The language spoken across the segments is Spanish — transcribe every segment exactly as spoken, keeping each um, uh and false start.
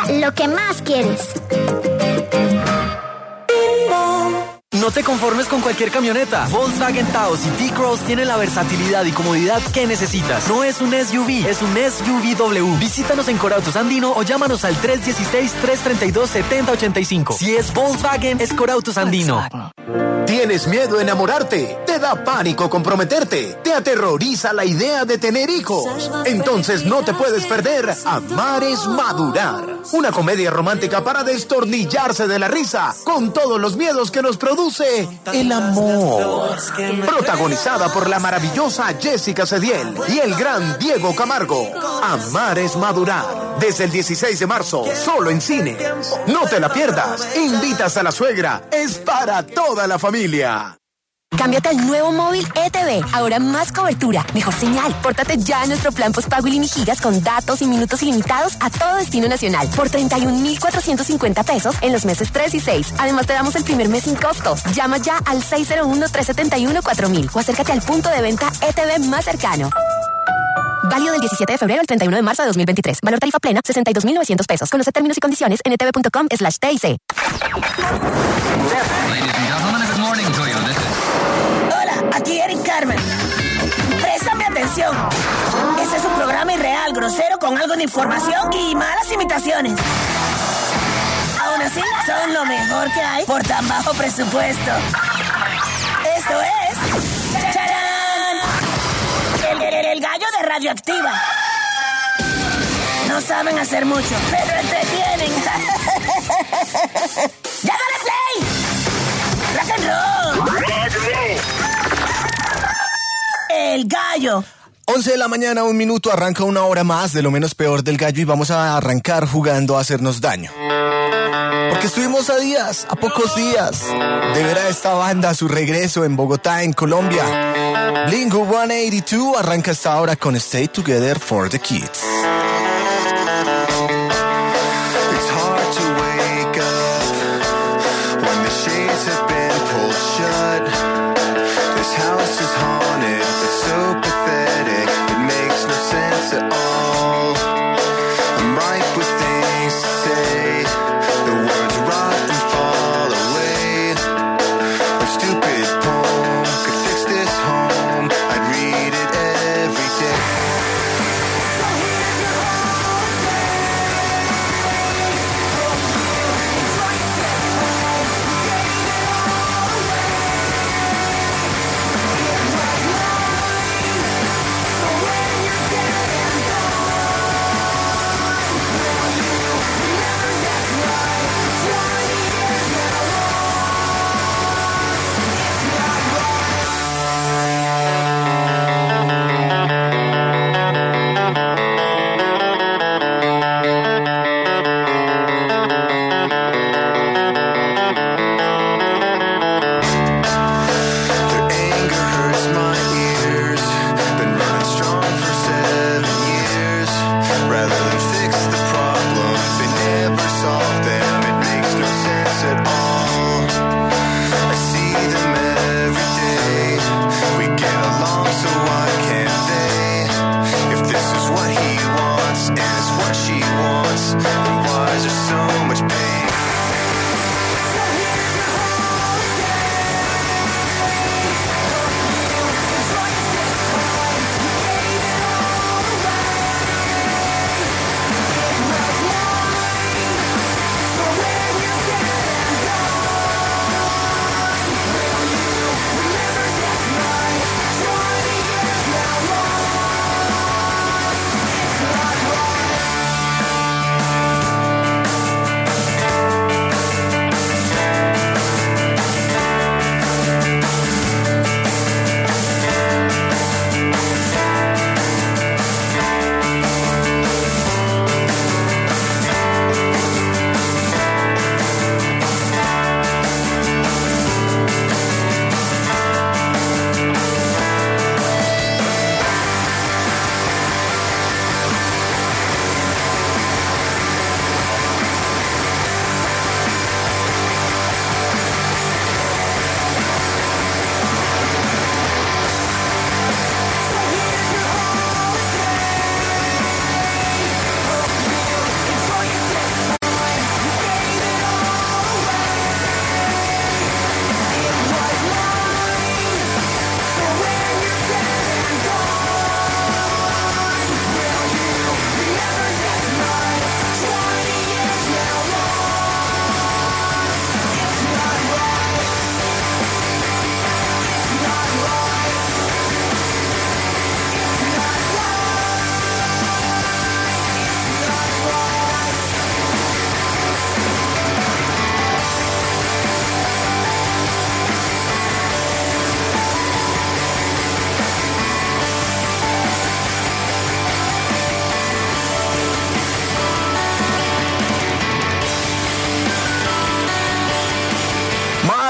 lo que más quieres. No te conformes con cualquier camioneta. Volkswagen Taos y T-Cross tienen la versatilidad y comodidad que necesitas. No es un S U V, es un S U V W. Visítanos en Corautos Andino o llámanos al tres uno seis, tres tres dos, siete cero ocho cinco. Si es Volkswagen, es Corautos Andino. ¿Tienes miedo a enamorarte? ¿Te da pánico comprometerte? ¿Te aterroriza la idea de tener hijos? Entonces no te puedes perder Amar es Madurar. Una comedia romántica para destornillarse de la risa con todos los miedos que nos produce el amor. Protagonizada por la maravillosa Jessica Cediel y el gran Diego Camargo. Amar es Madurar. Desde el dieciséis de marzo, solo en cine. No te la pierdas. Invitas a la suegra. Es para toda la familia. Cámbiate al nuevo móvil E T V. Ahora más cobertura, mejor señal. Pórtate ya a nuestro plan postpago Ilimigigas con datos y minutos ilimitados a todo destino nacional por treinta y un mil cuatrocientos cincuenta pesos en los meses tres y seis. Además te damos el primer mes sin costo. Llama ya al seis cero uno, tres siete uno, cuatro mil o acércate al punto de venta E T V más cercano. Válido del diecisiete de febrero al treinta y uno de marzo de dos mil veintitrés. Valor tarifa plena, sesenta y dos mil novecientos pesos. Conoce términos y condiciones en etv.com slash TIC. Hola, aquí Eric Carmen. Préstame atención. Este es un programa irreal, grosero, con algo de información y malas imitaciones. Aún así, son lo mejor que hay por tan bajo presupuesto. Esto es... ¡Charán! El, el, el gallo de Radioactiva. No saben hacer mucho, pero entretienen. ¡Ya dale play! ¡Rock and roll! El gallo. once de la mañana, un minuto, arranca una hora más de lo menos peor del gallo y vamos a arrancar jugando a hacernos daño. Porque estuvimos a días, a pocos días, de ver a esta banda a su regreso en Bogotá, en Colombia. Blink ciento ochenta y dos arranca esta hora con Stay Together for the Kids. So here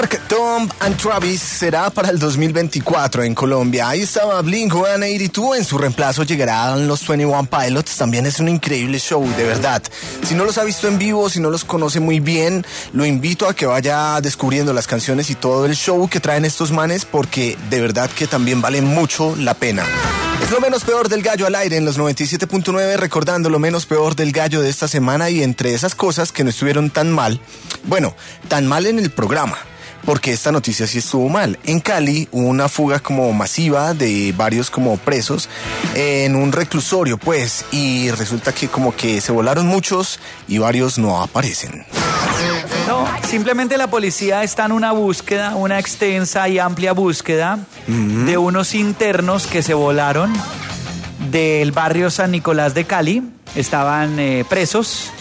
Black, Tom and Travis será para el dos mil veinticuatro en Colombia. Ahí estaba Blink ciento ochenta y dos, en su reemplazo llegarán los veintiuno Pilots. También es un increíble show, de verdad. Si no los ha visto en vivo, si no los conoce muy bien, lo invito a que vaya descubriendo las canciones y todo el show que traen estos manes, porque de verdad que también vale mucho la pena. Es lo menos peor del gallo al aire en los noventa y siete punto nueve, recordando lo menos peor del gallo de esta semana, y entre esas cosas que no estuvieron tan mal, bueno, tan mal en el programa, porque esta noticia sí estuvo mal. En Cali hubo una fuga como masiva de varios como presos en un reclusorio, pues, y resulta que como que se volaron muchos y varios no aparecen. No, simplemente la policía está en una búsqueda, una extensa y amplia búsqueda mm-hmm. de unos internos que se volaron del barrio San Nicolás de Cali. Estaban eh, presos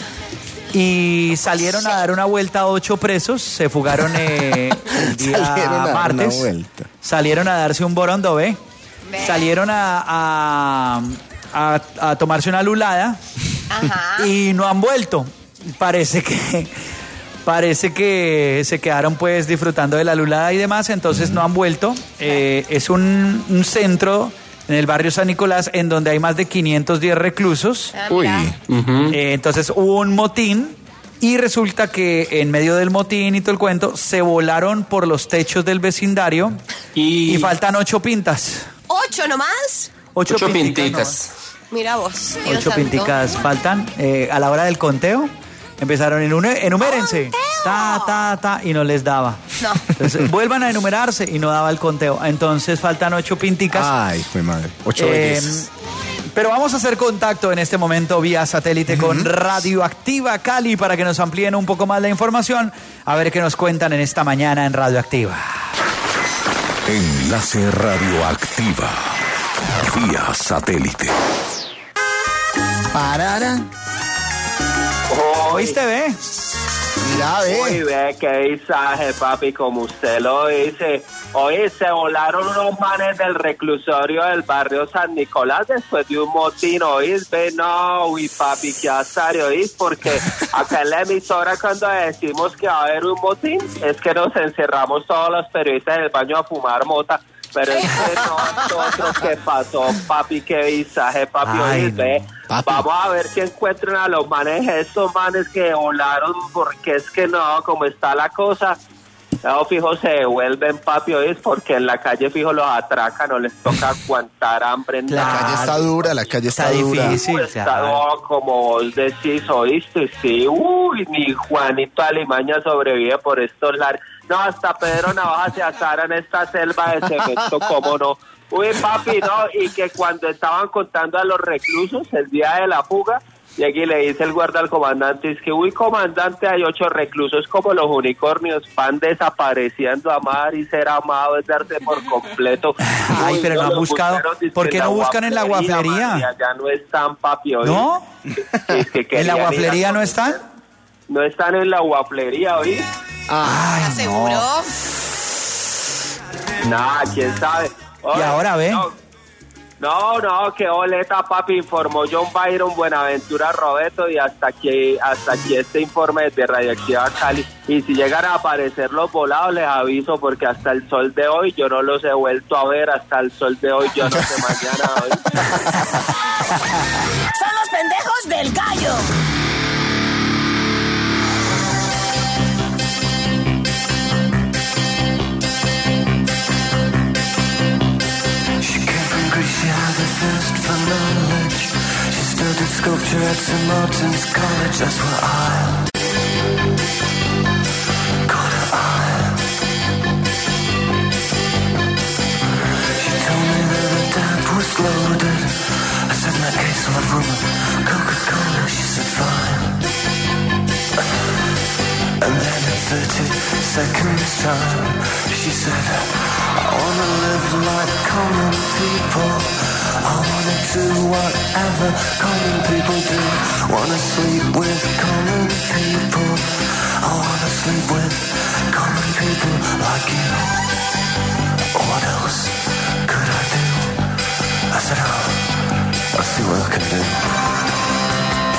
y salieron a dar una vuelta a ocho presos. Se fugaron eh, el día salieron a martes. Una vuelta. Salieron a darse un borondové. Salieron a, a, a, a tomarse una lulada. Ajá. Y no han vuelto. Parece que... Parece que se quedaron pues disfrutando de la lulada y demás, entonces no han vuelto. Eh, es un, un centro en el barrio San Nicolás en donde hay más de quinientos diez reclusos. Uy. Uh-huh. Eh, entonces hubo un motín y resulta que en medio del motín y todo el cuento se volaron por los techos del vecindario y, y faltan ocho pintas. ¿Ocho nomás? Ocho, ocho pinticas. pinticas. Mira vos. Ocho pinticas faltan. Eh, a la hora del conteo empezaron, enumérense, ta, ta, ta, y no les daba. No. Entonces, vuelvan a enumerarse y no daba el conteo. Entonces, faltan ocho pinticas. Ay, fue madre. Ocho eh, veces. Pero vamos a hacer contacto en este momento vía satélite uh-huh. con Radioactiva Cali para que nos amplíen un poco más la información. A ver qué nos cuentan en esta mañana en Radioactiva. Enlace Radioactiva vía satélite. Parara. ¿Oíste, ve? Mira, ve. Uy, ve, qué mensaje, papi, como usted lo dice. Oye, se volaron unos manes del reclusorio del barrio San Nicolás después de un motín, ¿oís? Ve, no, uy, papi, qué azar, ¿oís? Porque acá en la emisora cuando decimos que va a haber un motín, es que nos encerramos todos los periodistas en el baño a fumar mota. Pero es que nosotros, ¿qué pasó, papi? Qué visaje, papi. Ay, Oye, ve, papi. Vamos a ver si encuentran a los manes, estos manes que volaron, porque es que no, como está la cosa, no, fijo, se devuelven, papi, ¿oís? Porque en la calle, fijo, los atracan, no les toca aguantar hambre. La nada. calle está dura, la calle está, está dura. difícil. Uy, está, no, como vos decís, ¿oíste? Sí, uy, ni Juanito Alimaña sobrevive por estos lares. No, hasta Pedro Navaja se asara en esta selva de cemento, ¿cómo no? Uy, papi, no, y que cuando estaban contando a los reclusos el día de la fuga, y aquí le dice el guarda al comandante, es que, uy, comandante, hay ocho reclusos como los unicornios, van desapareciendo, amar y ser amado es darse por completo. Ay, uy, pero no han buscado, ¿por qué no buscan en la guaflería? María, ya no están, papi, hoy. ¿No? Es que ¿En la guaflería no están? No están en la guaflería, ¿oí? Ay, ¿estás seguro? Nah, quién sabe. Oye, y ahora ve. No, no, no, qué boleta, papi, informó John Byron Buenaventura Roberto, y hasta aquí, hasta aquí este informe de Radioactiva Cali. Y si llegan a aparecer los volados, les aviso, porque hasta el sol de hoy yo no los he vuelto a ver, hasta el sol de hoy, yo no sé mañana hoy. Son los pendejos del gallo. She had a thirst for knowledge. She studied sculpture at Saint Martin's College. That's where I got her eye. She told me that her dad was loaded. I said, in that case, I'll have rum and Coca-Cola. She said, fine. And then at thirty seconds time, she said, I wanna live like common people. I wanna do whatever common people do. Wanna sleep with common people. I wanna sleep with common people like you. What else could I do? I said, oh, I'll see what I can do.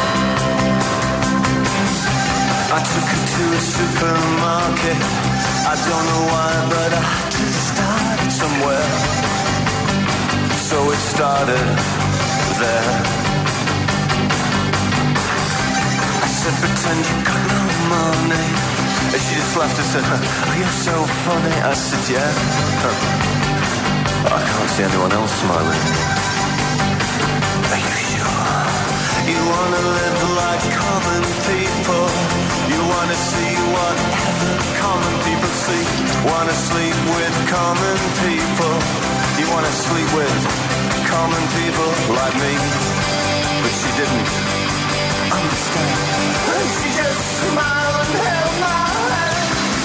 I took her to a supermarket. I I don't know why, but I had to start somewhere. So it started there. I said, pretend you got no money. And she just laughed and said, oh, you're so funny. I said, yeah. I can't see anyone else smiling. Are you sure? You wanna live like common people. You wanna see whatever common people see. Wanna sleep with common people. You wanna sleep with common people like me. But she didn't understand. And she just smiled and held my hand.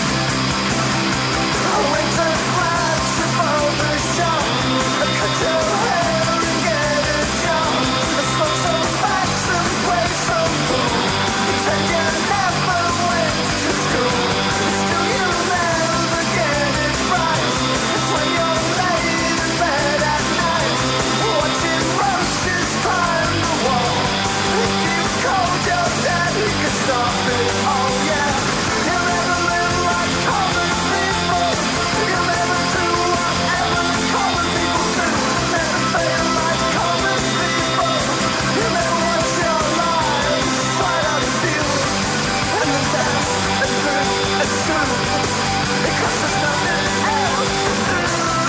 I went to flash above the shop. I cut your hair and get a job. I smoked some facts and played some pool. Pretend you never went to school. Still you never get it right. It's when you're laid in bed at night, watching roaches climb the wall. If you called your dad, he could stop it. Oh yeah. You'll never live like common people. You'll never do whatever common people do. Never fail like common people. You'll never watch your lives slide out of view. And then dance and drink and screw. Because there's nothing else to do.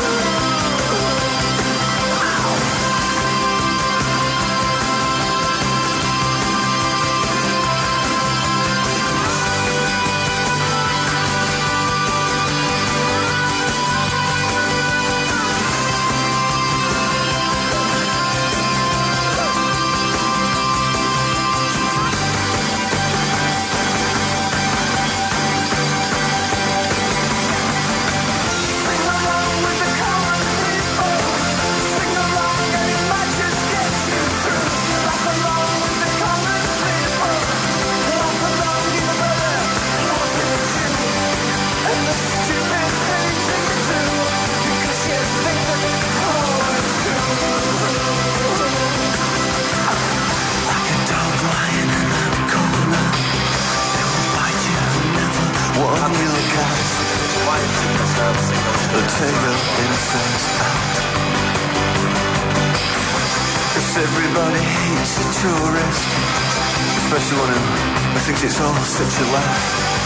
Sing along with the common people. Sing along and it might just get you through. Laugh along with the common people. Laugh along even better. What did you? And the stupid things that you do. Because you think that oh, it's true. Like a dog lying in a corner. They will bite you and never warn you again. The tail insects out. Cause everybody hates a tourist, especially one who thinks it's all such a laugh.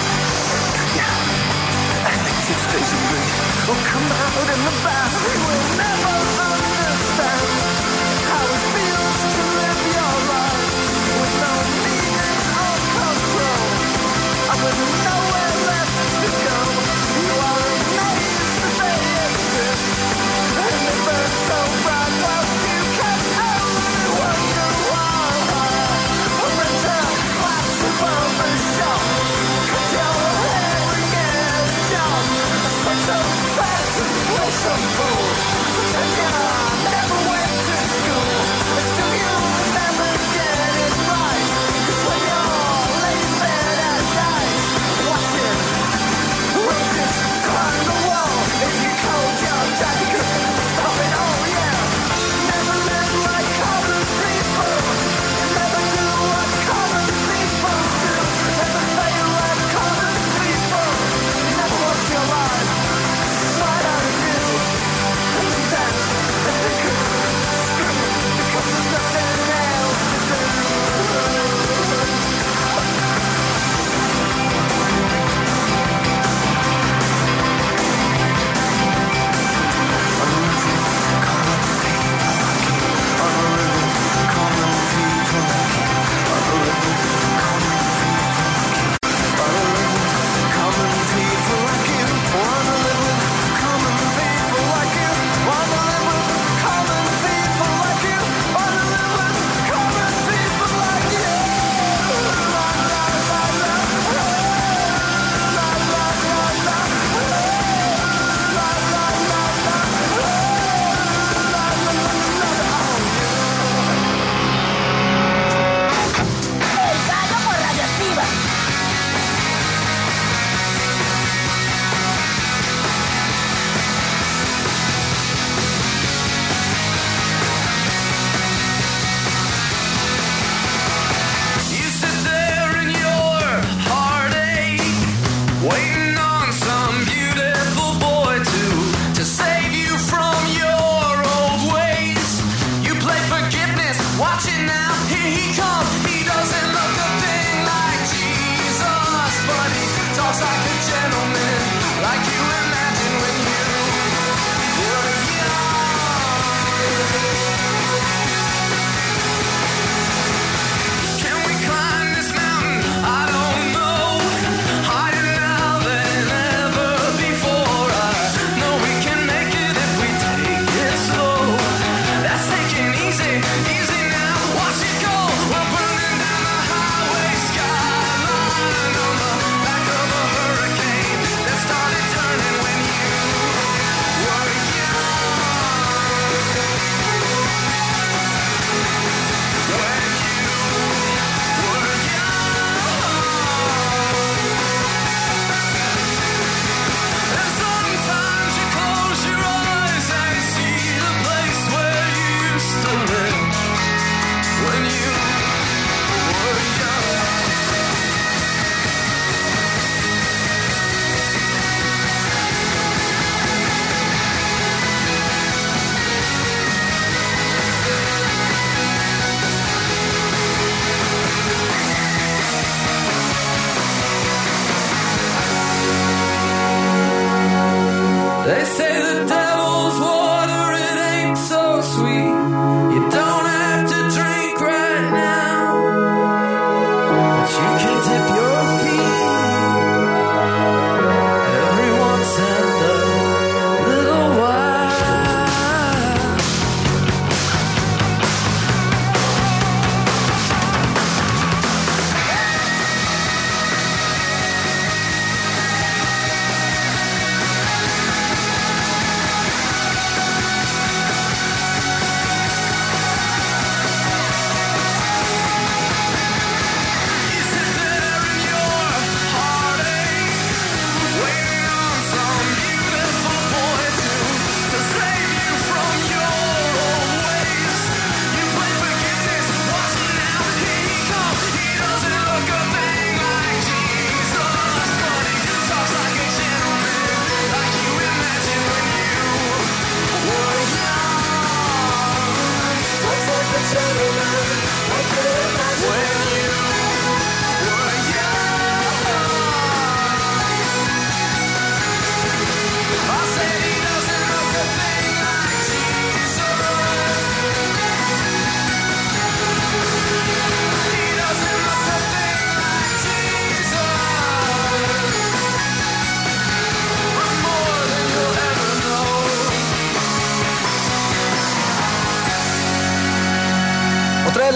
Yeah, and they just take a breath. Oh, come out in the bath. They will never understand how it feels to live your life with no meaning or control, and with nowhere left to go. You are amazed that they exist, and they burn so bright whilst you can only wonder why. I rent a flat above the shop, cut your hair and get a job. I smoke some fast and play some pool. Pretend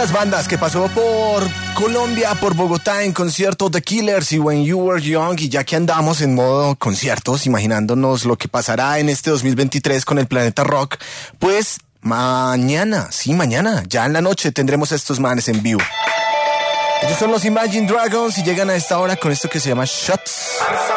las bandas que pasó por Colombia, por Bogotá en concierto The Killers y When You Were Young. Y ya que andamos en modo conciertos, imaginándonos lo que pasará en este dos mil veintitrés con el Planeta Rock, pues mañana, sí, mañana, ya en la noche tendremos a estos manes en vivo. Ellos son los Imagine Dragons y llegan a esta hora con esto que se llama Shots.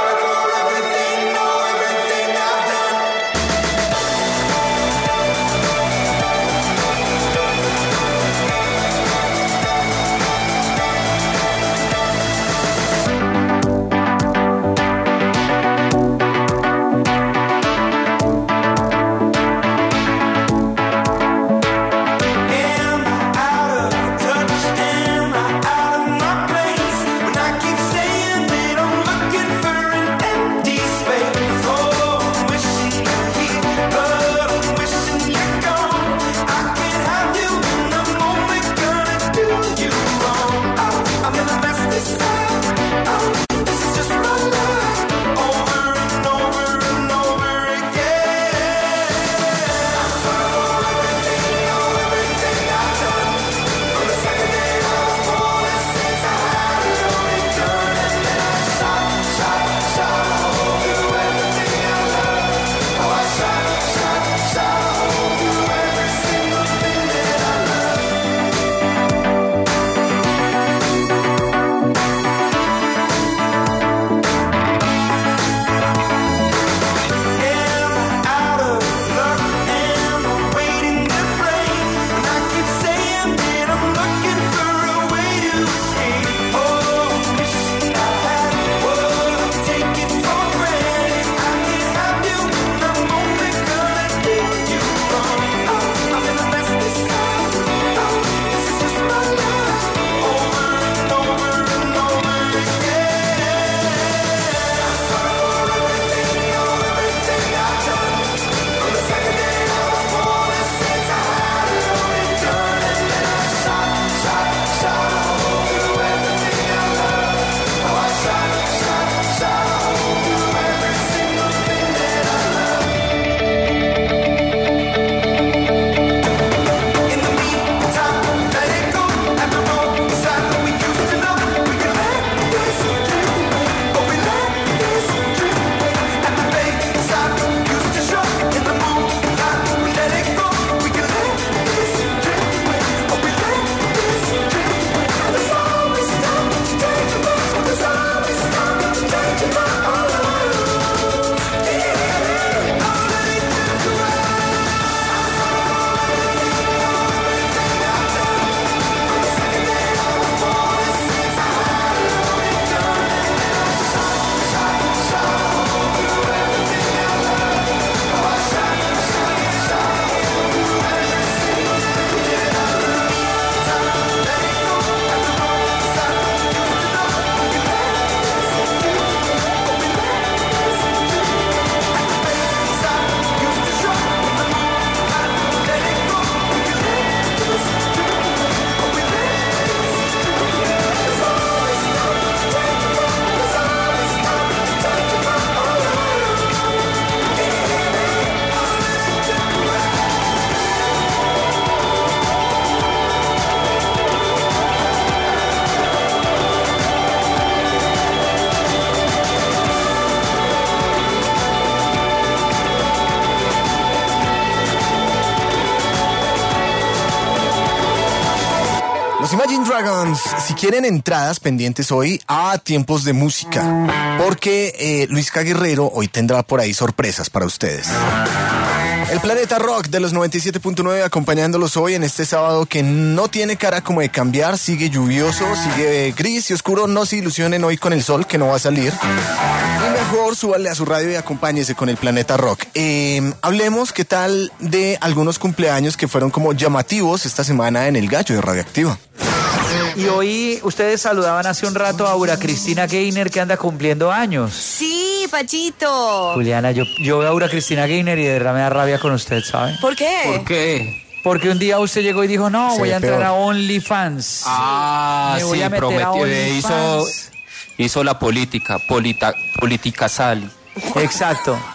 Imagine Dragons, si quieren entradas pendientes hoy a Tiempos de Música, porque eh, Luis K. Guerrero hoy tendrá por ahí sorpresas para ustedes. El Planeta Rock de los noventa y siete punto nueve acompañándolos hoy en este sábado que no tiene cara como de cambiar, sigue lluvioso, sigue gris y oscuro. No se ilusionen hoy con el sol que no va a salir. Y mejor súbanle a su radio y acompáñese con el Planeta Rock. Eh, hablemos qué tal de algunos cumpleaños que fueron como llamativos esta semana en El Gallo de Radioactiva. Y hoy ustedes saludaban hace un rato a Aura Cristina Gainer, que anda cumpliendo años. Sí, Pachito. Juliana, yo, yo veo a Aura Cristina Gainer y de verdad me da rabia con usted, ¿sabe? ¿Por qué? ¿Por qué? Porque un día usted llegó y dijo, no, Sí, voy a entrar peor. a OnlyFans. Ah, Me voy sí, a meter a prometió, OnlyFans. hizo, hizo la política, polita, política sal. Exacto.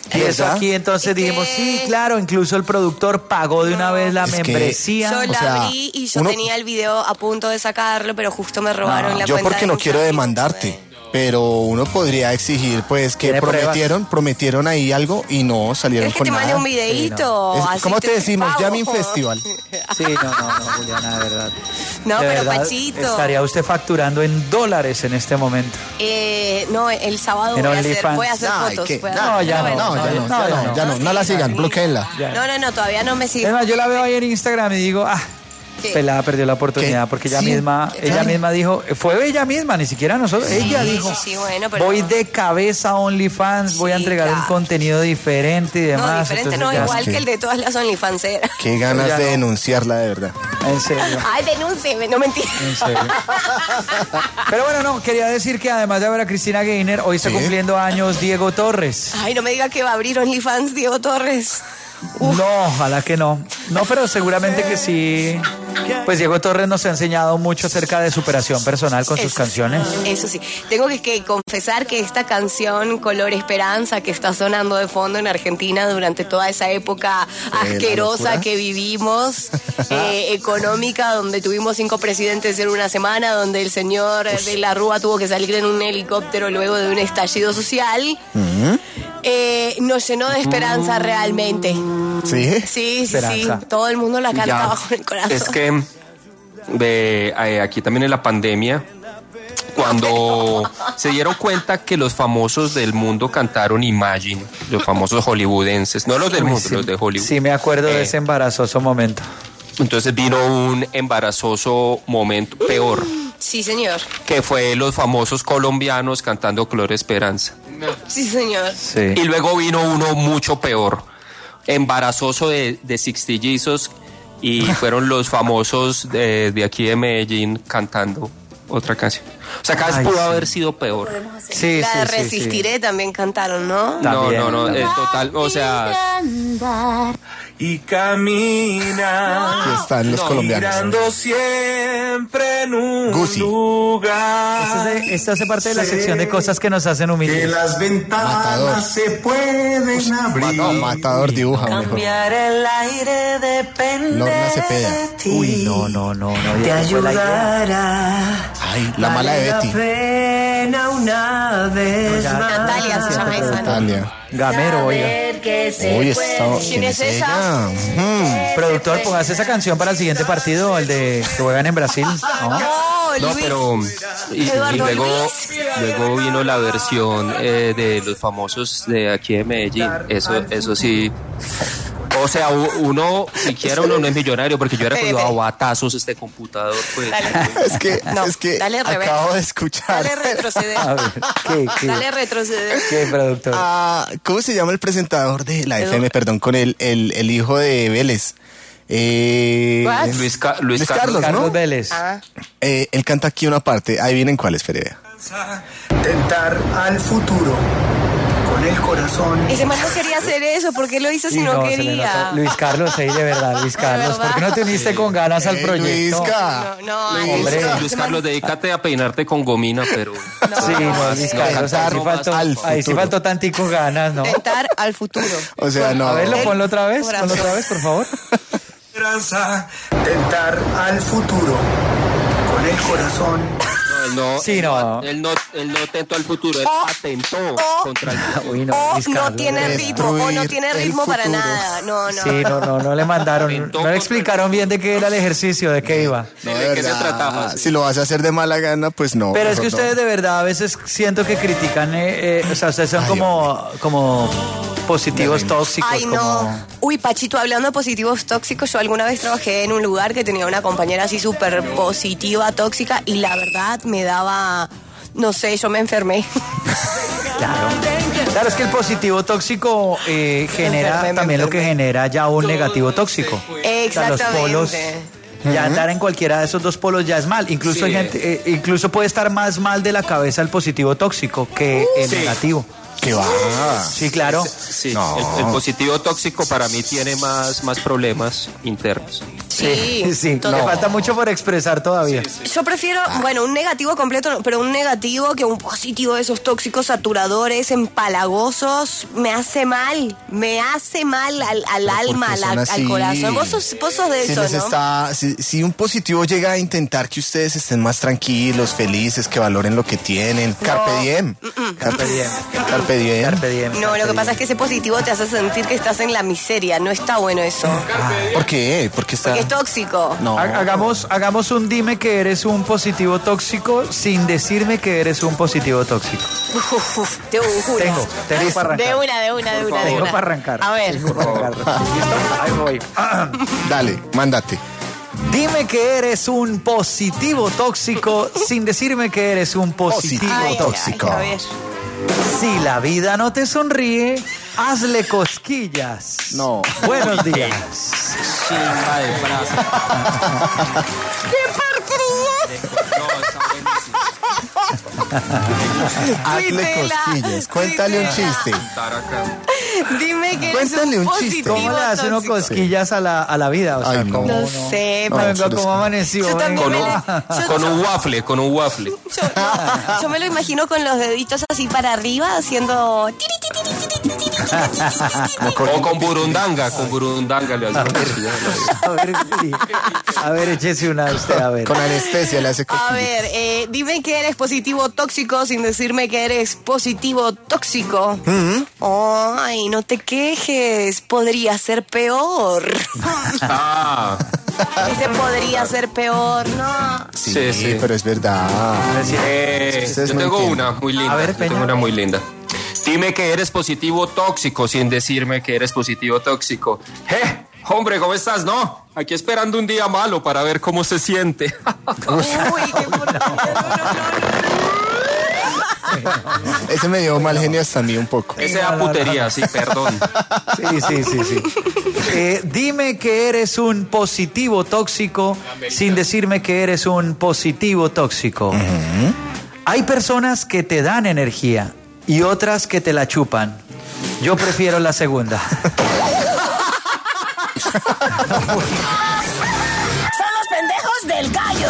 Y eso ¿verdad? aquí entonces Es que- dijimos, sí, claro, incluso el productor pagó de una vez la Es que- membresía. Yo o la sea, abrí y yo uno- tenía el video a punto de sacarlo, pero justo me robaron No, la Yo cuenta. porque de no un quiero amigo, demandarte, pues. pero uno podría exigir pues que ¿Tiene prometieron, prometieron ahí algo y no salieron ¿Quieres que con te mande nada. un videíto? Es- Así ¿Cómo te decimos? pago. Jamming Festival. Sí, no, no, no, Juliana, de verdad. No, De pero verdad, Pachito. estaría usted facturando en dólares en este momento. Eh, no, el sábado En voy a, hacer, OnlyFans. voy a hacer Ay, fotos. ¿qué? voy a- No, ya pero no, bueno. No, ya no, ya no, ya no, no la sigan, bloqueenla. Ya. No, no, no, todavía no me sigue. Es más, yo la veo ahí en Instagram y digo, ah, ¿Qué? pelada perdió la oportunidad ¿Qué? porque ella Sí. misma, ¿Qué? ella misma dijo, fue ella misma, ni siquiera nosotros, ella Sí, dijo, sí, sí, bueno, pero- voy de cabeza a OnlyFans, voy a Sí, entregar un claro. contenido diferente y demás. No, diferente entonces no, ya- igual sí. que el de todas las OnlyFanseras. Qué ganas Ya de no. denunciarla de verdad. En serio. Ay, denúncieme, no mentira. En serio. Pero bueno, no, quería decir que además de ver a Cristina Gaynor, hoy está Sí. cumpliendo años Diego Torres. Ay, no me diga que va a abrir OnlyFans Diego Torres. No, ojalá que no. No, pero seguramente que sí. Pues Diego Torres nos ha enseñado mucho acerca de superación personal con sus Eso canciones. sí, Eso sí. Tengo que, que confesar que esta canción Color Esperanza que está sonando de fondo en Argentina durante toda esa época la asquerosa locura. que vivimos, eh, económica, donde tuvimos cinco presidentes en una semana, donde el señor de la Rúa tuvo que salir en un helicóptero luego de un estallido social, eh, nos llenó de esperanza realmente. ¿Sí? Sí, sí, Esperanza. sí. Todo el mundo la cantaba Ya, con el corazón. es que ve, eh, aquí también en la pandemia, cuando se dieron cuenta que los famosos del mundo cantaron Imagine, los famosos hollywoodenses, no los del Uy, mundo, sí, los de Hollywood. Sí, me acuerdo de Eh, ese embarazoso momento. Entonces vino un embarazoso momento peor, Sí, señor. que fue los famosos colombianos cantando Color Esperanza. Sí, señor. Sí. Y luego vino uno mucho peor, embarazoso de, de Sixtillizos, y fueron los famosos de, de aquí de Medellín cantando otra canción. O sea, cada vez Ay, pudo sí. haber sido peor. Sí, La sí, de sí, Resistiré también cantaron, ¿no? No, También, no, no, también. es total, o sea, Y camina Aquí están los No, colombianos. mirando siempre en un Gucci. lugar. Esto hace, esto hace parte de la sección de cosas que nos hacen Que humildes. las ventanas Matador. se pueden abrir. No, Matador dibuja mejor. Cambiar el aire depende Lorna Cepeda. de ti. Uy, no, no, no, no. Te ya fue la idea. ayudará. Ay, la mala de Betty. Pena una vez Ya, más. Natalia se llama esa, ¿no? Natalia. Gamero, oiga. Uy, está. ¿Quién es ella? Ujú. Productor, póngase esa canción para el siguiente partido, el de que juegan en Brasil. ¿no? No, no, Luis. pero y, y Eduardo luego, Luis. luego vino la versión eh, de los famosos de aquí de Medellín. Eso, eso sí. O sea, u- uno, siquiera uno no es millonario, porque yo era Espere, cuando a espere. batazos este computador, pues. Dale. Es que, No, es que dale reversa. acabo de escuchar. Dale retroceder. A ver, ¿qué, qué, Dale retroceder. qué, productor? Ah, ¿cómo se llama el presentador de la Edu- F M? Perdón, con el, el, el hijo de Vélez. Eh, What? Luis, Ca- Luis Luis Carlos. Carlos, Carlos ¿no? Vélez. Ah. Eh, él canta aquí una parte. Ahí vienen cuáles, espere, vea. Tentar al futuro con el corazón. Ese man no quería hacer eso. ¿Por qué lo hizo si Y no, no, se le quería? nota. Luis Carlos, ahí de verdad, Luis Carlos. ¿Por qué no te uniste con ganas al Eh, proyecto? Luisca. No, no, ay, Hombre. ese man- Luis Carlos, dedícate a peinarte con gomina, pero... Sí, no, Luis no, Carlos, ahí sí no, faltó, al ahí sí futuro. faltó tantico ganas, ¿no? Tentar al futuro. O sea, no. A verlo, ponlo otra vez, Corazón. ponlo otra vez, por favor. Esperanza. Tentar al futuro con el corazón. No, él no, Sí, él no. Él no, él no tentó al futuro, él Oh, atentó oh. contra el futuro. Uy, no, O Luis no Carlos. tiene ritmo, o no Destruir tiene el ritmo para futuro. nada. No, no. Sí, no, no, no le mandaron, Aventó no le contra- explicaron bien de qué era el ejercicio, de qué iba. No, No, ¿de de qué se verdad. trataba? Si lo vas a hacer de mala gana, pues no. Pero es que mejor no. ustedes de verdad a veces siento que critican, eh, eh, o sea, ustedes son Ay, como, como positivos tóxicos. Ay, no. como... Uy, Pachito, hablando de positivos tóxicos, yo alguna vez trabajé en un lugar que tenía una compañera así súper positiva, tóxica, y la verdad me daba, no sé, yo me enfermé. Claro. Claro, es que el positivo tóxico eh, genera enfermé, me también lo que enfermé. genera ya un negativo tóxico. Exactamente. O sea, los polos, ya andar en cualquiera de esos dos polos ya es mal. Incluso Sí. hay gente, eh, incluso puede estar más mal de la cabeza el positivo tóxico que el Sí. negativo. ¿Qué va? Sí, claro. Sí, No. el, el positivo tóxico para mí tiene más, más problemas internos. Sí, sí. todo. Le falta mucho por expresar todavía. Sí, sí. Yo prefiero, bueno, un negativo completo, no, pero un negativo que un positivo de esos tóxicos saturadores, empalagosos, me hace mal, me hace mal al, al alma, al, son al así. corazón. Vos sos, vos sos de Si, eso, les ¿no? está, si, si un positivo llega a intentar que ustedes estén más tranquilos, felices, que valoren lo que tienen, carpe diem. Carpe diem. Carpe diem. Carpe diem. No, carpe lo que diem. pasa es que ese positivo te hace sentir que estás en la miseria. No está bueno eso. ¿Por qué? Porque está... Porque es tóxico. No. Ha- Hagamos, hagamos un dime que eres un positivo tóxico sin decirme que eres un positivo tóxico. Uf, uf, te juro. Tengo, tengo para arrancar. De una, de una, de una, de Tengo una. para arrancar. A ver. Tengo para arrancar. ¿Listo? Ahí voy. Dale, mándate. Dime que eres un positivo tóxico sin decirme que eres un positivo Positivo Ay, tóxico. tóxico. ay, a ver. Si la vida no te sonríe, hazle cosquillas. No. Buenos días. Chimba de frase. Hazle Tuitela, cosquillas. Cuéntale un tuitela. chiste. Dime que eres Cuéntale un un chiste. positivo ¿Cómo le hace uno tóxico. cosquillas a la, a la vida? O sea, Ay, no. ¿cómo No uno- sé, No, No, venga, pero es ¿cómo que- amaneció? Yo también Con me un, la- yo- con un waffle, con un waffle. Yo, no, yo me lo imagino con los deditos así para arriba, haciendo... tiri, tiri, tiri, tiri, tiri, tiri. O con burundanga, con burundanga le hace. A ver, sí. A ver, échese una usted, a ver. Con anestesia le hace A cosquillas. ver, eh, dime que eres positivo tóxico sin decirme que eres positivo tóxico. Ay, no te quejes, podría ser peor. Ah, Ese podría ser peor, no. Sí, Sí, sí. pero es verdad. eh, Ustedes yo no tengo entienden. una muy linda. A ver, yo Peña. tengo una muy linda. Dime que eres positivo tóxico sin decirme que eres positivo tóxico. ¡Eh! Hombre, ¿cómo estás? No, aquí esperando un día malo para ver cómo se siente. Uy, qué porquería. Ese me dio mal genio hasta a mí un poco. Esa era putería, sí, perdón. Sí, sí, sí, sí. Eh, dime que eres un positivo tóxico sin decirme que eres un positivo tóxico. Hay personas que te dan energía y otras que te la chupan. Yo prefiero la segunda. Son los pendejos del gallo.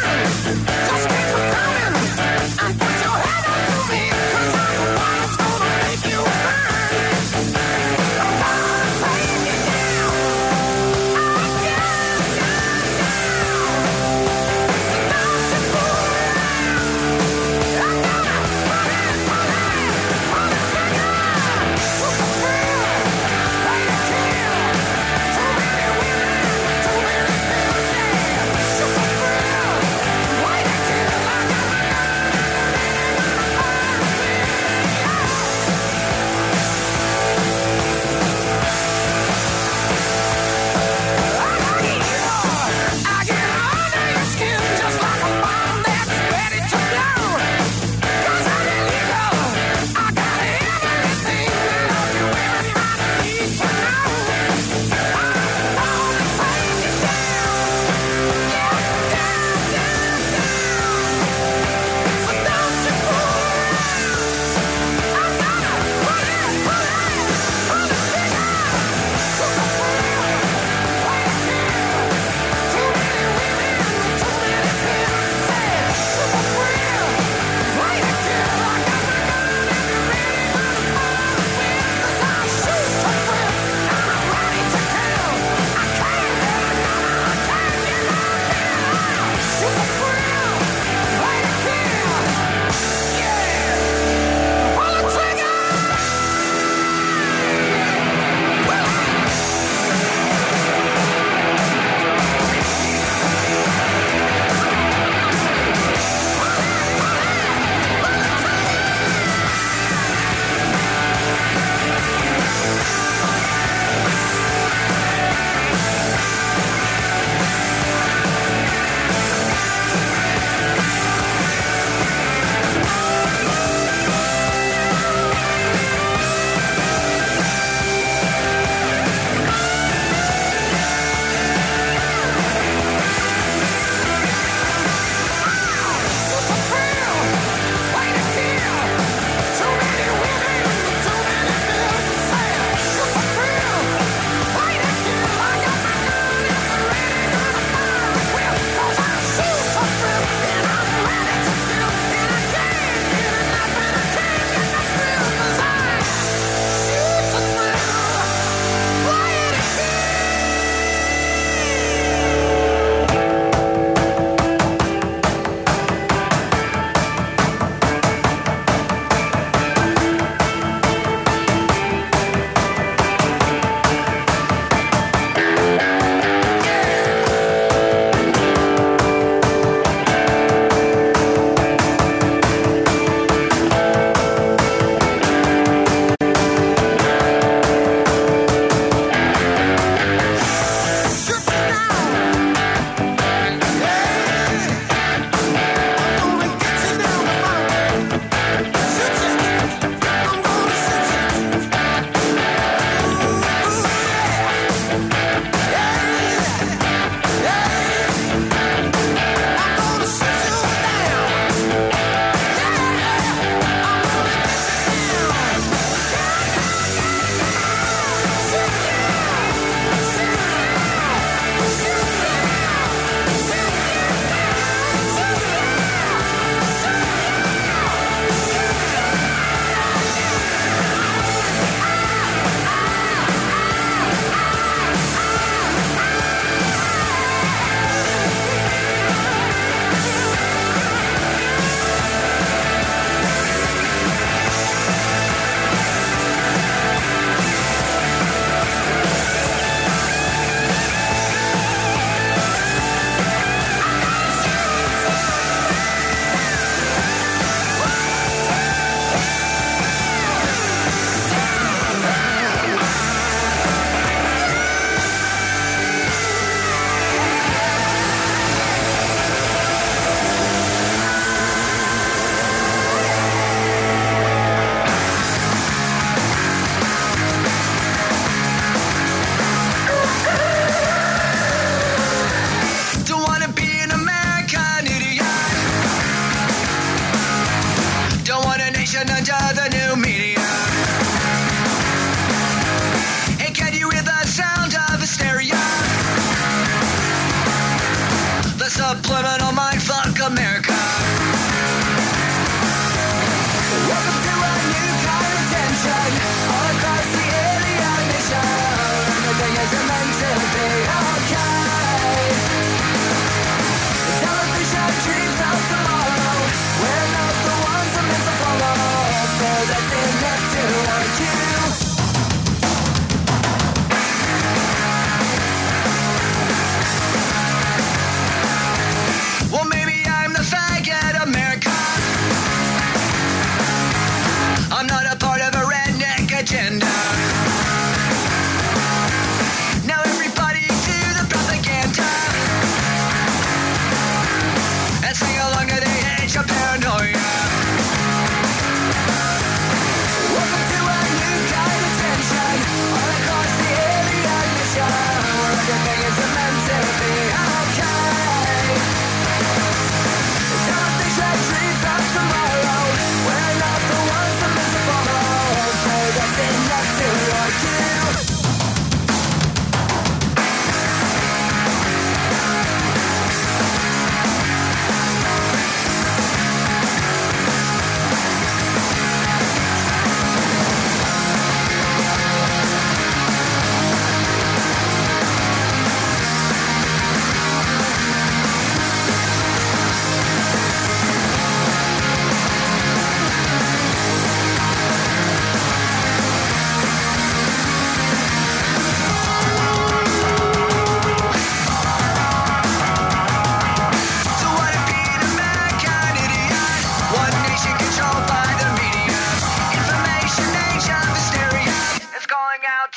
Just keep coming and put your head up to me, 'cause I'm the one that's gonna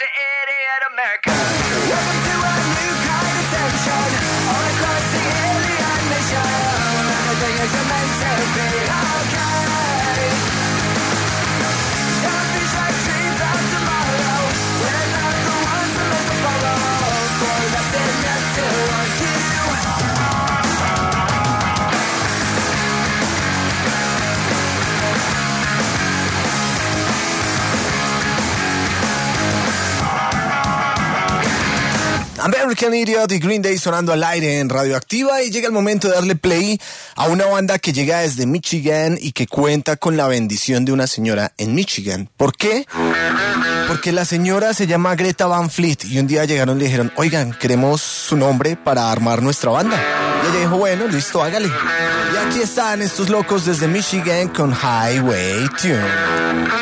the idiot America. Welcome to a new kind of tension all across the alien nation. Everything is meant to be okay. Don't be like dreams of tomorrow. We're not the ones who live to follow. For that's enough to want you. American Idiot y Green Day sonando al aire en Radioactiva, y llega el momento de darle play a una banda que llega desde Michigan y que cuenta con la bendición de una señora en Michigan. ¿Por qué? Porque la señora se llama Greta Van Fleet y un día llegaron y le dijeron, oigan, queremos su nombre para armar nuestra banda. Y ella dijo, bueno, listo, hágale. Y aquí están estos locos desde Michigan con Highway Tune.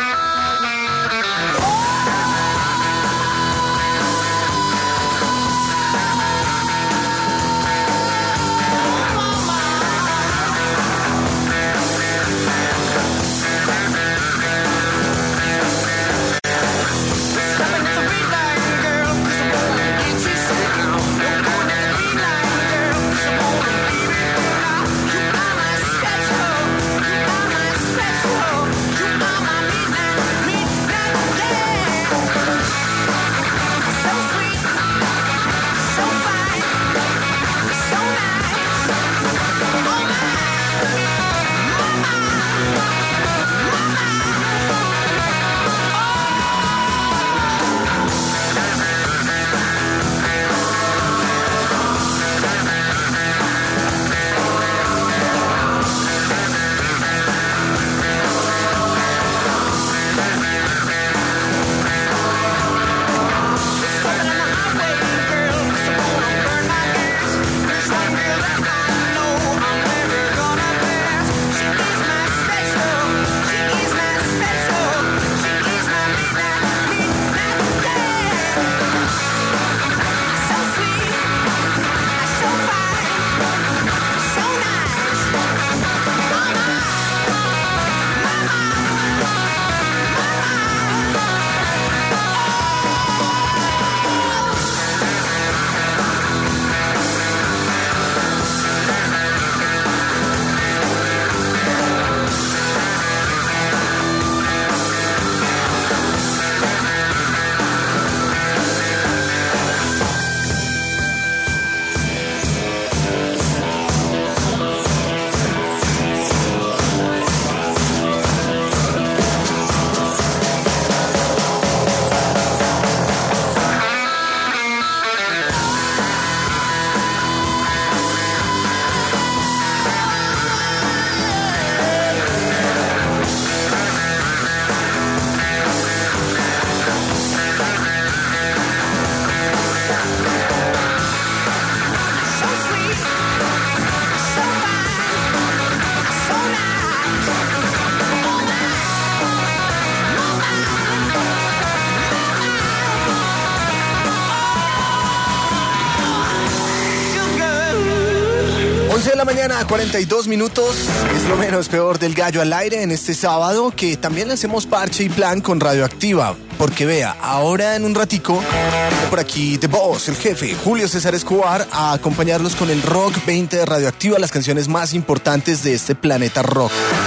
De la mañana, cuarenta y dos minutos, es lo menos peor del gallo al aire en este sábado, que también le hacemos parche y plan con Radioactiva, porque vea, ahora en un ratico, por aquí The Boss, el jefe, Julio César Escobar, a acompañarlos con el Rock veinte de Radioactiva, las canciones más importantes de este planeta rock.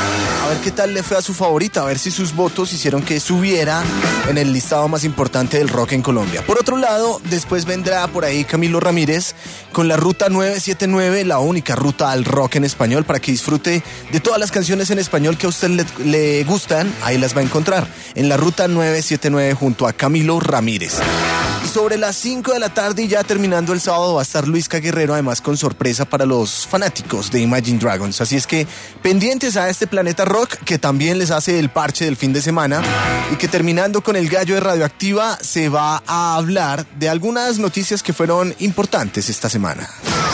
A ver qué tal le fue a su favorita, a ver si sus votos hicieron que subiera en el listado más importante del rock en Colombia. Por otro lado, después vendrá por ahí Camilo Ramírez con la Ruta nueve siete nueve, la única ruta al rock en español, para que disfrute de todas las canciones en español que a usted le, le gustan. Ahí las va a encontrar en la Ruta nueve siete nueve junto a Camilo Ramírez. Y sobre las cinco de la tarde, y ya terminando el sábado, va a estar Luisca Guerrero, además con sorpresa para los fanáticos de Imagine Dragons. Así es que pendientes a este Planeta Rock, que también les hace el parche del fin de semana, y que terminando con el gallo de Radioactiva se va a hablar de algunas noticias que fueron importantes esta semana.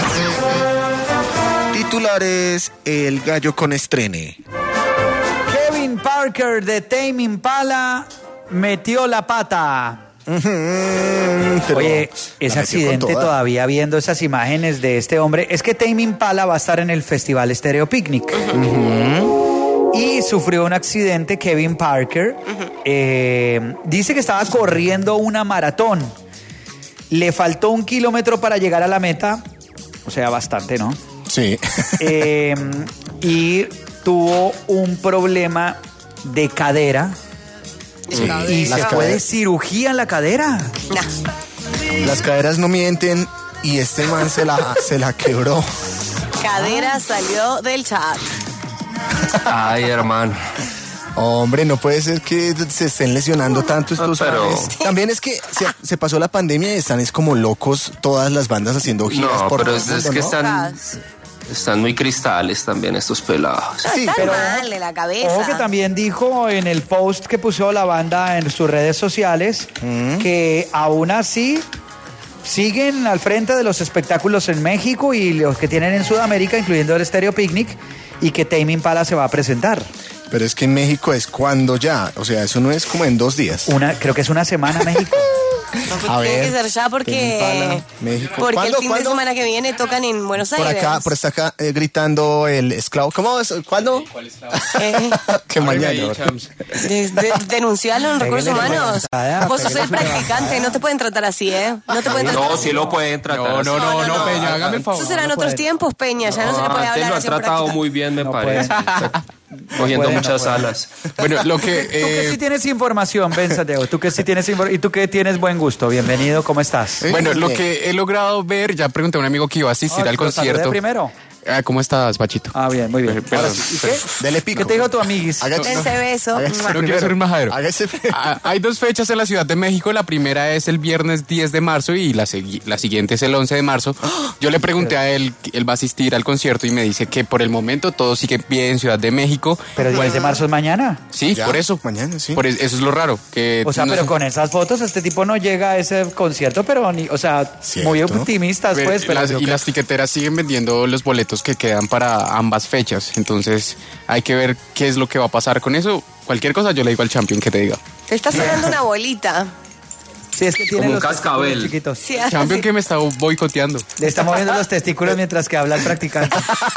Titulares: el gallo con estrene. Kevin Parker de Tame Impala metió la pata. Uh-huh, Oye, ese accidente, todavía viendo esas imágenes de este hombre, es que Tame Impala va a estar en el Festival Stereo Picnic. Uh-huh. y sufrió un accidente. Kevin Parker uh-huh. eh, dice que estaba corriendo una maratón. Le faltó un kilómetro para llegar a la meta, o sea, bastante, ¿no? Sí. Eh, y tuvo un problema de cadera. Sí. Y se fue de cirugía en la cadera. Nah. Las caderas no mienten y este man se la, se la quebró. Cadera salió del chat. Ay, hermano. Hombre, no puede ser que se estén lesionando tanto estos pero... aves. También es que se, se pasó la pandemia y están es como locos todas las bandas haciendo giras no, por pero todo es, el es mundo, que ¿no? están, están muy cristales también estos pelados. No, Sí, están pero mal de la cabeza. Ojo que también dijo en el post que puso la banda en sus redes sociales mm. que aún así siguen al frente de los espectáculos en México y los que tienen en Sudamérica, incluyendo el Stereo Picnic, y que Tame Impala se va a presentar. Pero es que en México es cuando ya, o sea, eso no es como en dos días. Una, creo que es una semana México. No, pues tiene que ser ya porque, Impala, México. porque el ¿Cuándo, fin ¿cuándo? de semana que viene tocan en Buenos Por Aires. acá, por esta acá, eh, gritando el esclavo. ¿Cómo es? ¿Cuándo? ¿Cuál esclavo? Eh, que mañana. de, de, denunciarlo en recursos humanos. Vos sos el practicante, no te pueden tratar así, ¿eh? No te pueden tratar No, así. sí lo pueden tratar. No, no, no, no, Peña, hágame el favor. Esos eran otros tiempos, Peña, ya no, no se le puede Antes hablar lo han así en tratado práctica. muy bien, me No parece. Cogiendo pueden, muchas no pueden. alas. Bueno, lo que... Tú que eh, sí tienes información, ven, Santiago. Tú que sí tienes información y tú que tienes buen gusto. Bienvenido, ¿cómo estás? Bueno, lo que he logrado ver, ya pregunté a un amigo que iba a asistir Oh, al lo saludé concierto. primero. Ah, ¿cómo estás, Pachito? Ah, bien, muy bien. Perdón, Ahora sí. ¿Y qué? Dele pico. ¿Qué te dijo tu amiguis? Dense beso. No quiero ser un majadero. Hágase Ah, hay dos fechas en la Ciudad de México. La primera es el viernes diez de marzo y la, segui- la siguiente es el once de marzo. Yo le pregunté a él, él va a asistir al concierto y me dice que por el momento todo sigue bien en Ciudad de México. Pero el diez de marzo es mañana. Sí, Ya, por eso. mañana, sí. Por es- eso es lo raro. Que O sea, no pero sé- con esas fotos este tipo no llega a ese concierto, pero ni, o sea, Cierto. muy optimistas, Ve- pues. Pero las- yo y creo- las tiqueteras siguen vendiendo los boletos que quedan para ambas fechas. Entonces hay que ver qué es lo que va a pasar con eso. Cualquier cosa yo le digo al champion que te diga. Te está sonando una bolita. Sí, es que tiene Como un los testículos cascabel. chiquitos. Sí, así. Champion que me está boicoteando. Le está moviendo los testículos mientras que habla el practicante.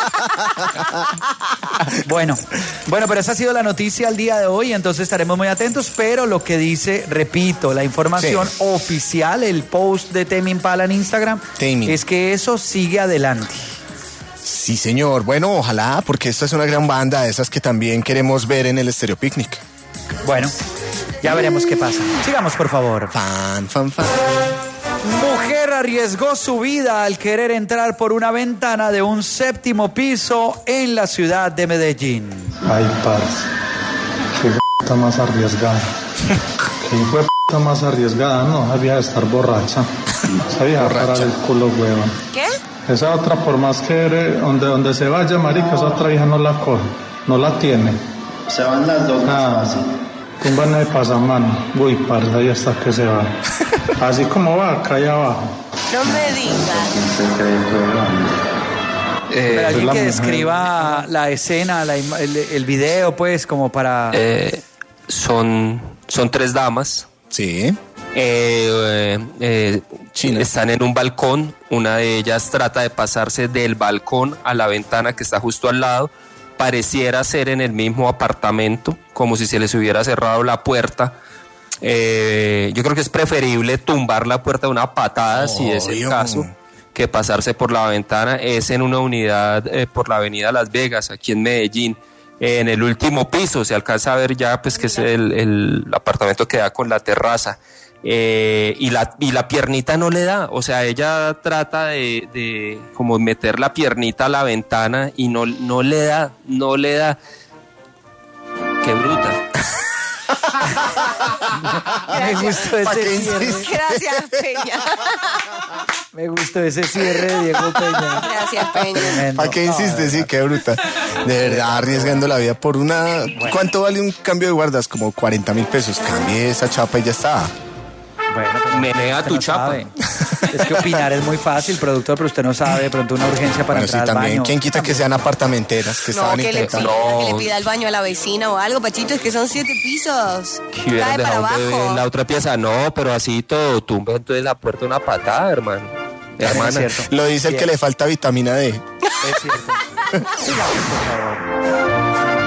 Bueno, bueno, pero esa ha sido la noticia al día de hoy, entonces estaremos muy atentos, pero lo que dice, repito, la información Sí. oficial, el post de Tame Impala en Instagram, Tame. es que eso sigue adelante. Sí, señor. Bueno, ojalá, porque esta es una gran banda de esas que también queremos ver en el Stereo Picnic. Bueno, ya veremos qué pasa. Sigamos, por favor. Fan, fan, fan. Mujer arriesgó su vida al querer entrar por una ventana de un séptimo piso en la ciudad de Medellín. Ay, parce, qué p*** más arriesgada. Qué hijo de p*** más arriesgada, no, sabía de estar borracha. Sabía parar el culo, huevón. ¿Qué? Esa otra, por más que eres, donde, donde se vaya, marica, esa otra hija no la coge, no la tiene. Se van las dos más fácil. Tumban de pasamano. Uy, parce, ahí hasta que se va. Así como va, acá y abajo. No me digas. Se cree el programa. Pero Eh, alguien la que mujer. describa la escena, la im- el, el video, pues, como para... eh, son, son tres damas. Sí. Eh, eh, eh, China. están en un balcón. Una de ellas trata de pasarse del balcón a la ventana que está justo al lado. Pareciera ser en el mismo apartamento, como si se les hubiera cerrado la puerta. Eh, yo creo que es preferible tumbar la puerta de una patada, si es el Obvio. caso, que pasarse por la ventana. Es en una unidad eh, por la avenida Las Vegas, aquí en Medellín. Eh, en el último piso se alcanza a ver ya pues que es el, el apartamento que da con la terraza. Eh, y la y la piernita no le da, o sea, ella trata de, de como meter la piernita a la ventana y no, no le da, no le da. Qué bruta. Me gustó ¿Pa' qué ese cierre. insiste? Gracias, Peña. Me gustó ese cierre de Diego Peña. Gracias, Peña. Tremendo. ¿Para qué insiste? Sí, qué bruta. De verdad, arriesgando la vida por una... ¿Cuánto vale un cambio de guardas? Como cuarenta mil pesos. Cambie esa chapa y ya está. Bueno, pero Menea usted tu no chapa. sabe. Es que opinar es muy fácil, productor, pero usted no sabe, de pronto una urgencia para Bueno, sí, entrar al también. baño. ¿Quién quita que sean apartamenteras que No, estaban que le, pida, intentando? No. que le pida el baño a la vecina o algo, Pachito, es que son siete pisos. Que hubieran Cae para dejado un bebé abajo. en la otra pieza, no, pero así todo, tumba entonces la puerta una patada, hermano. Es Hermana. cierto. Lo dice el que le falta vitamina D. Es cierto. Sigamos, por favor.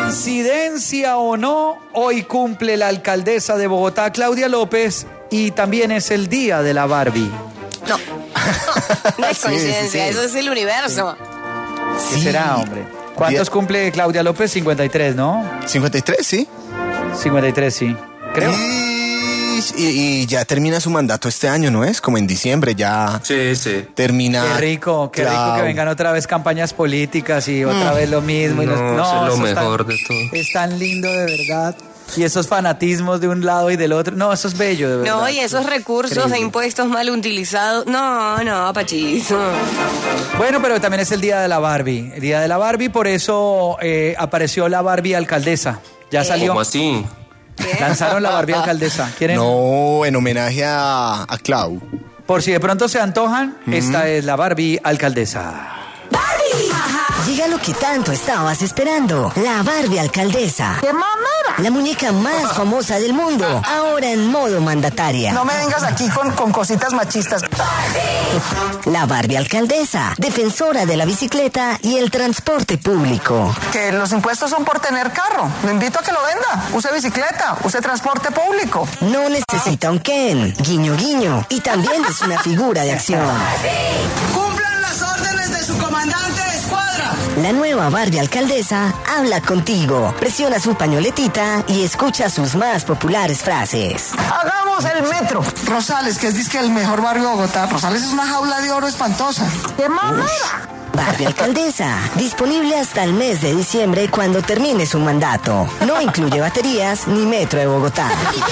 Coincidencia o no, hoy cumple la alcaldesa de Bogotá, Claudia López, y también es el día de la Barbie. No, no, no es coincidencia, sí, sí, sí. Eso es el universo. ¿Qué sí. será, hombre? ¿Cuántos día... cumple Claudia López? cincuenta y tres, ¿no? cincuenta y tres, sí. cincuenta y tres, sí, creo. Y... Y, y ya termina su mandato este año, ¿no es? Como en diciembre ya sí, sí. termina. Qué rico, qué claro. rico que vengan otra vez campañas políticas y otra mm. vez lo mismo. No, y los, no es lo mejor tan, de todo. Es tan lindo, de verdad. Y esos fanatismos de un lado y del otro. No, eso es bello, de verdad. No, y esos recursos Increíble. de impuestos mal utilizados. No, no, Pachis. No. Bueno, pero también es el día de la Barbie. El día de la Barbie, por eso eh, apareció la Barbie alcaldesa. Ya salió. ¿Cómo así? ¿Qué? Lanzaron la Barbie alcaldesa. ¿Quieren? No, en homenaje a, a Clau. Por si de pronto se antojan, mm-hmm. esta es la Barbie alcaldesa. ¡Barbie! Ajá. Llega lo que tanto estabas esperando. La Barbie alcaldesa. ¡Qué mamera! La muñeca más famosa del mundo. Ahora en modo mandataria. No me vengas aquí con, con cositas machistas. ¡Barbie! La Barbie alcaldesa. Defensora de la bicicleta y el transporte público. Que los impuestos son por tener carro. Lo invito a que lo venda. Use bicicleta. Use transporte público. No necesita un Ken. Guiño, guiño. Y también es una figura de acción. ¡Cumplan las órdenes de su comandante de escuadra! La nueva Barbie alcaldesa habla contigo. Presiona su pañoletita y escucha sus más populares frases. Hagamos el metro. Rosales, que es disque el mejor barrio de Bogotá. Rosales es una jaula de oro espantosa. ¡Qué mamera! Barbie alcaldesa. Disponible hasta el mes de diciembre cuando termine su mandato. No incluye baterías ni metro de Bogotá.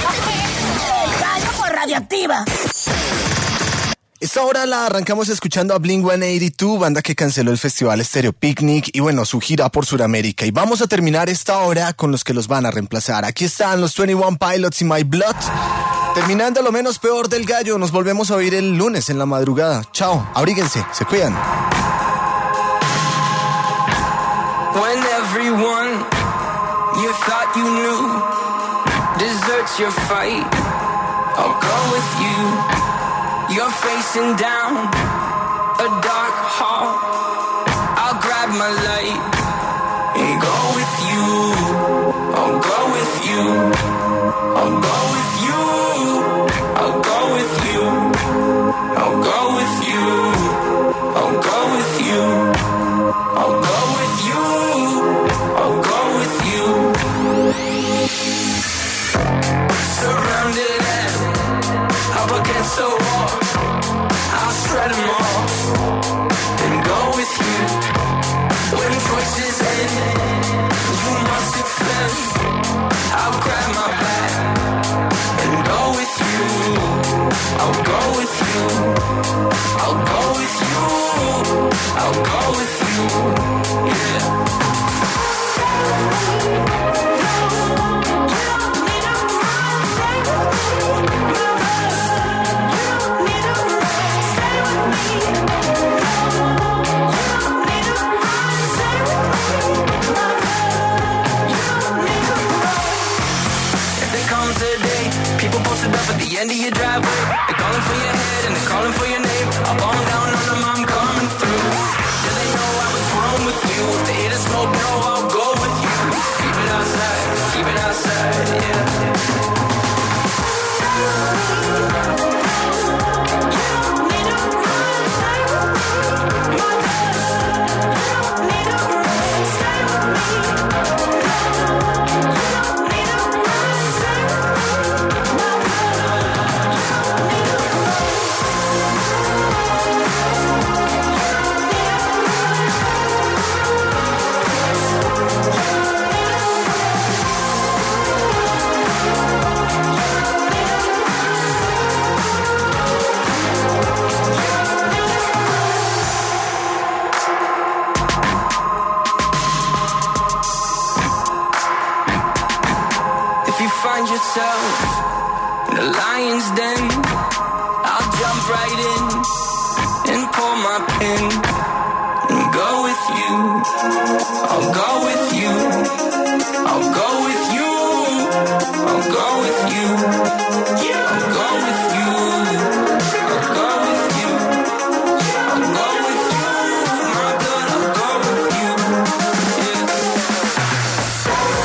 El gallo por Radioactiva. Esta hora la arrancamos escuchando a Blink ciento ochenta y dos, banda que canceló el festival Stereo Picnic y bueno, su gira por Sudamérica. Y vamos a terminar esta hora con los que los van a reemplazar. Aquí están los veintiuno Pilots y My Blood. Terminando lo menos peor del gallo, nos volvemos a oír el lunes en la madrugada. Chao, abríguense, se cuidan. When everyone you thought you knew deserts your fight, I'll go with you. You're facing down a dark hall. I'll grab my light and go with you. I'll go with you. I'll go with you. I'll go with you. I'll go with you. I'll go with you. I'll go with you. I'll go with you. Surrounded and up against the wall, I'll shred them all and go with you. When choices end, you must defend. I'll grab my bag and go with you. I'll go with you. I'll go with you. I'll go with you. Yeah. Up at the end of your driveway, they're calling for your head and they're calling for your name. I'll bomb down on them, I'm coming through. Yeah, they know I was born with you. If they hit a smoke, no, I'll go with you. Keep it outside, keep it outside, yeah. Yourself in a lion's den, I'll jump right in and pull my pin and go with you. I'll go with you. I'll go with you. I'll go with you. I'll go with you. I'll go with you. I'll go with you. My God, I'll go with you. Yeah.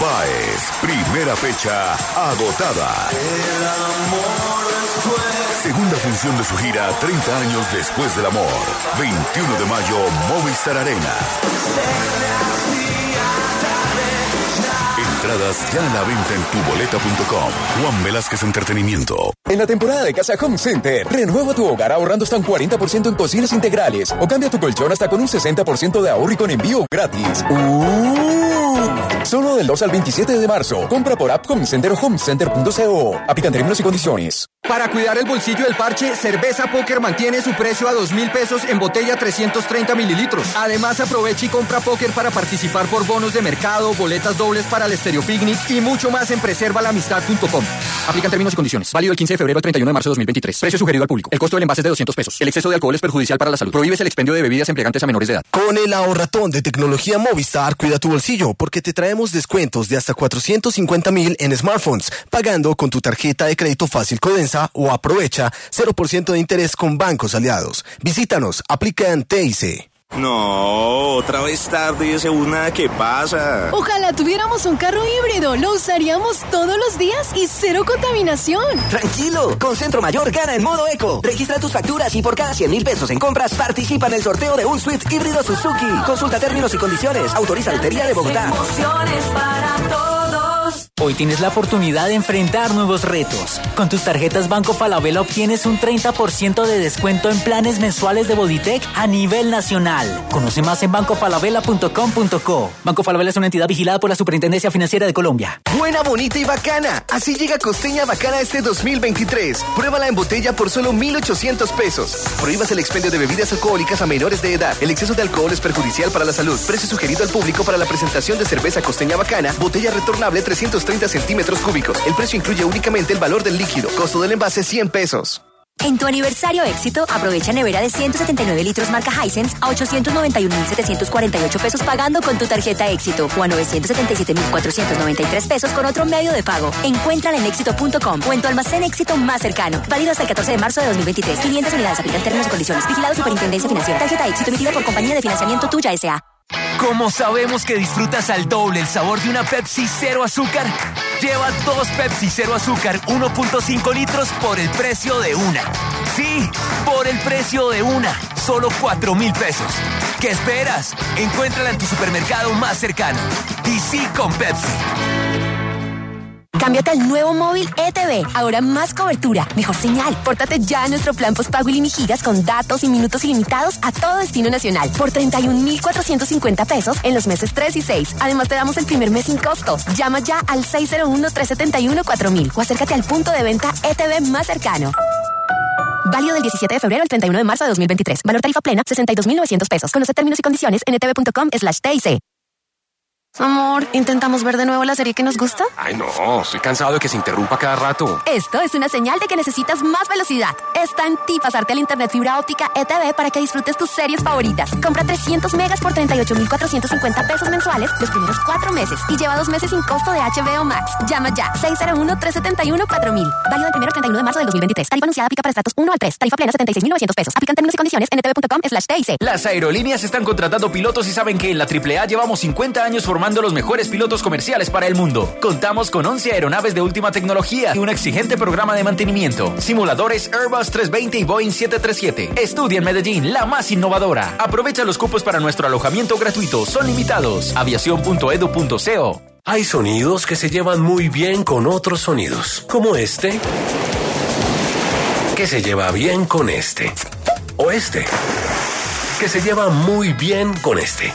Páez. Primera fecha agotada. Segunda función de su gira treinta años después del amor. veintiuno de mayo, Movistar Arena. Entradas ya a la venta en tu boleta punto com. Juan Velázquez Entretenimiento. En la temporada de Casa Home Center, renueva tu hogar ahorrando hasta un cuarenta por ciento en cocinas integrales o cambia tu colchón hasta con un sesenta por ciento de ahorro y con envío gratis. ¡Uh! Solo del dos al veintisiete de marzo. Compra por app Home Center o homecenter punto co. Aplican términos y condiciones. Para cuidar el bolsillo del parche, Cerveza Póker mantiene su precio a dos mil pesos en botella trescientos treinta mililitros. Además, aprovecha y compra póker para participar por bonos de mercado, boletas dobles para el Estéreo Picnic y mucho más en preserva la amistad punto com. Aplican términos y condiciones. Válido el quince de febrero al treinta y uno de marzo de dos mil veintitrés. Precio sugerido al público. El costo del envase es de doscientos pesos. El exceso de alcohol es perjudicial para la salud. Prohíbes el expendio de bebidas embriagantes a menores de edad. Con el ahorratón de tecnología Movistar, cuida tu bolsillo, porque te traemos descuentos de hasta cuatrocientos cincuenta mil en smartphones, pagando con tu tarjeta de crédito Fácil Codensa o aprovecha cero por ciento de interés con bancos aliados. Visítanos, aplica en T I C. No, otra vez tarde y ese bus nada que pasa. Ojalá tuviéramos un carro híbrido, lo usaríamos todos los días y cero contaminación. Tranquilo, con Centro Mayor gana en modo eco. Registra tus facturas y por cada cien mil pesos en compras participa en el sorteo de un Swift híbrido Suzuki. Consulta términos y condiciones. Autoriza Lotería de Bogotá. Emociones para todos. Hoy tienes la oportunidad de enfrentar nuevos retos. Con tus tarjetas Banco Falabella obtienes un treinta por ciento de descuento en planes mensuales de Bodytech a nivel nacional. Conoce más en banco falabella punto com punto co. Banco Falabella es una entidad vigilada por la Superintendencia Financiera de Colombia. Buena, bonita y bacana. Así llega Costeña Bacana este dos mil veintitrés. Pruébala en botella por solo mil ochocientos pesos. Prohíbas el expendio de bebidas alcohólicas a menores de edad. El exceso de alcohol es perjudicial para la salud. Precio sugerido al público para la presentación de cerveza Costeña Bacana. Botella retornable trescientos treinta centímetros cúbicos. El precio incluye únicamente el valor del líquido. Costo del envase cien pesos. En tu aniversario éxito, aprovecha nevera de ciento setenta y nueve litros marca Hisense a ochocientos noventa y un mil setecientos cuarenta y ocho pesos pagando con tu tarjeta éxito o a novecientos setenta y siete mil cuatrocientos noventa y tres pesos con otro medio de pago. Encuéntrala en éxito punto com o en tu almacén éxito más cercano. Válido hasta el catorce de marzo de dos mil veintitrés. quinientas unidades, aplican términos y condiciones. Vigilado Superintendencia Financiera. Tarjeta éxito emitida por Compañía de Financiamiento Tuya S A. ¿Cómo sabemos que disfrutas al doble el sabor de una Pepsi cero azúcar? Lleva dos Pepsi cero azúcar uno punto cinco litros por el precio de una. Sí, por el precio de una. Solo cuatro mil pesos. ¿Qué esperas? Encuéntrala en tu supermercado más cercano. Y sí con Pepsi. Cámbiate al nuevo móvil E T V. Ahora más cobertura, mejor señal. Pórtate ya a nuestro plan postpago ilimigigas con datos y minutos ilimitados a todo destino nacional por treinta y un mil cuatrocientos cincuenta pesos en los meses tres y seis. Además te damos el primer mes sin costo. Llama ya al seis cero uno, tres siete uno, cuatro mil o acércate al punto de venta E T V más cercano. Válido del diecisiete de febrero al treinta y uno de marzo de dos mil veintitrés. Valor tarifa plena, sesenta y dos mil novecientos pesos. Conoce términos y condiciones en etv punto com slash T I C. Amor, ¿intentamos ver de nuevo la serie que nos gusta? Ay, no, estoy cansado de que se interrumpa cada rato. Esto es una señal de que necesitas más velocidad. Está en ti pasarte al internet fibra óptica E T V para que disfrutes tus series favoritas. Compra trescientos megas por treinta y ocho mil cuatrocientos cincuenta pesos mensuales los primeros cuatro meses y lleva dos meses sin costo de H B O Max. Llama ya, seis cero uno, tres siete uno, cuatro mil. Válido del primero al treinta y uno de marzo del dos mil veintitrés. Tarifa anunciada aplica para estratos uno al tres. Tarifa plena setenta y seis mil novecientos pesos. Aplican términos y condiciones en etv punto com slash T I C. Las aerolíneas están contratando pilotos y saben que en la triple A llevamos cincuenta años formando los mejores pilotos comerciales para el mundo. Contamos con once aeronaves de última tecnología y un exigente programa de mantenimiento. Simuladores Airbus trescientos veinte y Boeing siete treinta y siete. Estudia en Medellín, la más innovadora. Aprovecha los cupos para nuestro alojamiento gratuito. Son limitados. aviación punto edu punto co. Hay sonidos que se llevan muy bien con otros sonidos, como este, que se lleva bien con este, o este, que se lleva muy bien con este.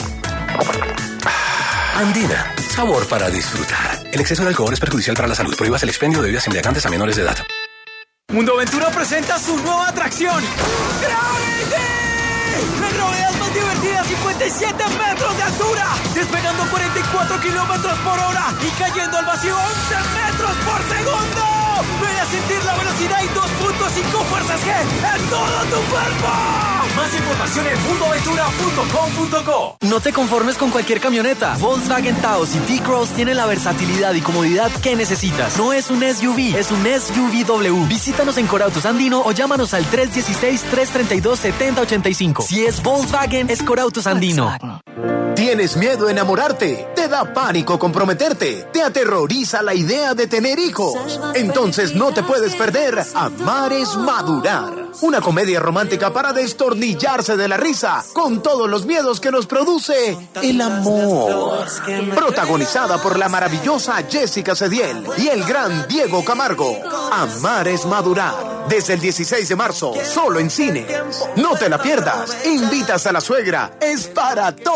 Andina, sabor para disfrutar. El exceso de alcohol es perjudicial para la salud. Prohíbas el expendio de bebidas embriagantes a menores de edad. Mundo Aventura presenta su nueva atracción. ¡Gravity! La gravedad más divertida, cincuenta y siete metros de altura, despegando cuarenta y cuatro kilómetros por hora y cayendo al vacío once metros por segundo. Ven a sentir la velocidad y dos punto cinco fuerzas G en todo tu cuerpo. Más información en mundo aventura punto com punto co. No te conformes con cualquier camioneta. Volkswagen Taos y T-Cross tienen la versatilidad y comodidad que necesitas. No es un S U V, es un S U V W. Visítanos en Corautos Andino o llámanos al tres uno seis, tres tres dos, siete cero ocho cinco. Si es Volkswagen, es Corautos Andino. ¿Tienes miedo a enamorarte? ¿Te da pánico comprometerte? ¿Te aterroriza la idea de tener hijos? Entonces no te puedes perder Amar es Madurar. Una comedia romántica para destornillarse de la risa con todos los miedos que nos produce el amor. Protagonizada por la maravillosa Jessica Cediel y el gran Diego Camargo. Amar es Madurar. Desde el dieciséis de marzo, solo en cine. No te la pierdas. Invitas a la suegra. Es para todos.